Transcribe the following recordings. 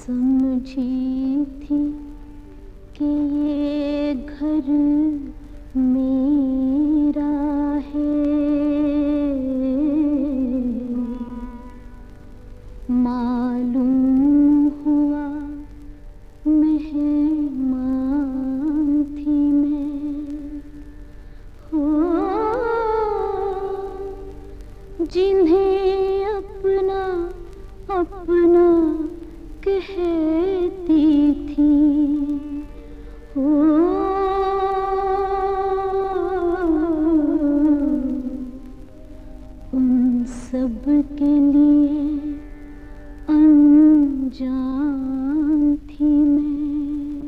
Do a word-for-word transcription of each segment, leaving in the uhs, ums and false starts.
समझी थी कि ये घर मेरा है, मालूम हुआ मेहमान थी मैं। हो जिन्हें अपना अपना कहती थी, हो उन सब के लिए अनजान थी मैं।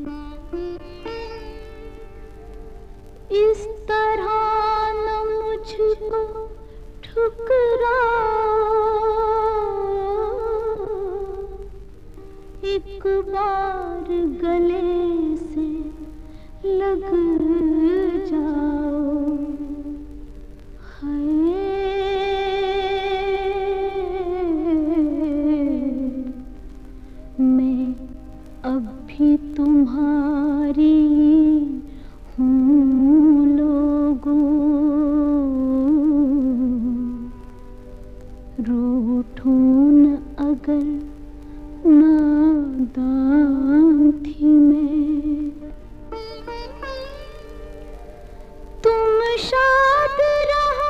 इस तरह न मुझको ठुकरा, एक बार गले से लग जाओ। हाय मैं अब भी तुम्हारी हूँ लोगों, रूठूं न अगर नादान थी मैं। तुम शाद रहो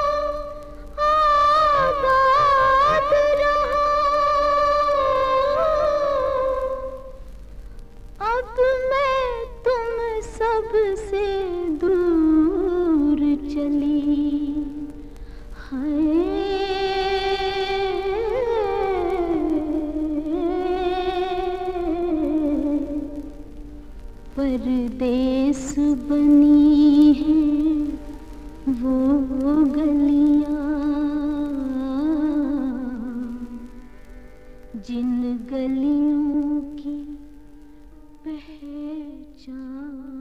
आबाद रहो, अब मैं तुम सब से दूर चली। हाय परदेस बनी हैं वो गलियां, जिन गलियों की पहचान